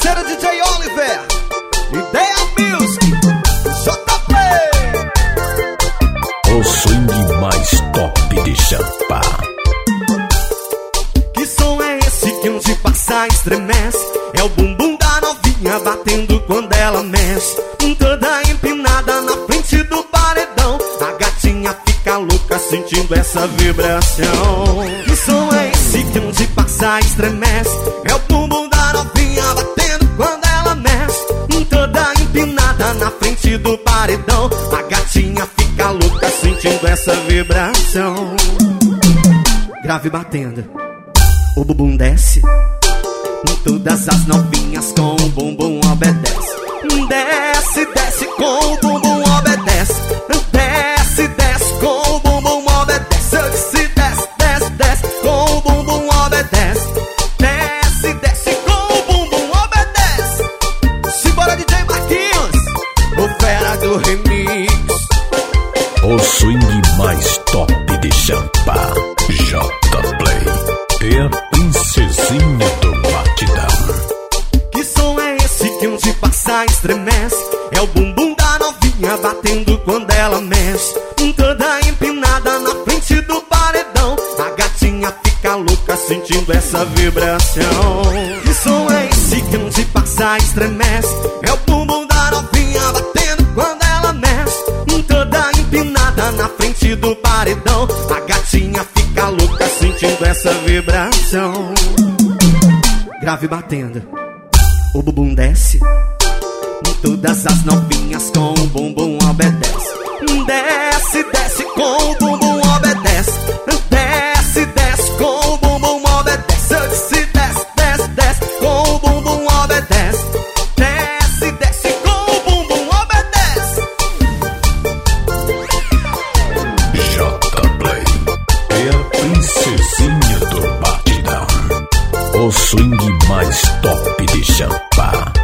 parceiro DJ Oliver, Ideia Music, JP. O swing mais top de Champa. Que som é esse que onde passa estremece? É o bumbum da novinha batendo quando ela mexe. Toda empinada na frente do paredão, a gatinha fica louca sentindo essa vibração. Que som é esse que onde passa estremece? É o bumbum da novinha batendo quando ela mexe. Toda empinada na frente do paredão, a gatinha fica louca sentindo essa vibração. Grave batendo, o bumbum desce. Todas as novinhas com o bumbum obedece. Desce, desce com o bumbum obedece. Desce, desce com o bumbum obedece. Eu disse desce, desce, desce com o bumbum obedece. Desce, desce com o bumbum obedece. Simbora DJ Marquinhos, o fera do remix. O swing mais top de Champa, J-Play. É a princesinha do batidão. Que som é esse que onde passa estremece? É o bumbum da novinha batendo quando ela mexe. Toda empinada na frente do paredão, a gatinha fica louca sentindo essa vibração. Que som é esse que onde passa estremece? É o bumbum da novinha batendo quando ela mexe. Toda empinada na frente do paredão, a gatinha fica louca sentindo essa vibração. Grave batendo, o bumbum desce. Todas as novinhas com o bumbum obedece. Desce, desce com o bumbum obedece. Desce, desce com o bumbum obedece. Eu disse desce, desce, desce com o bumbum obedece. Desce, desce com o bumbum obedece. J-Play é a princesinha do batidão. O swing mais top de Champa.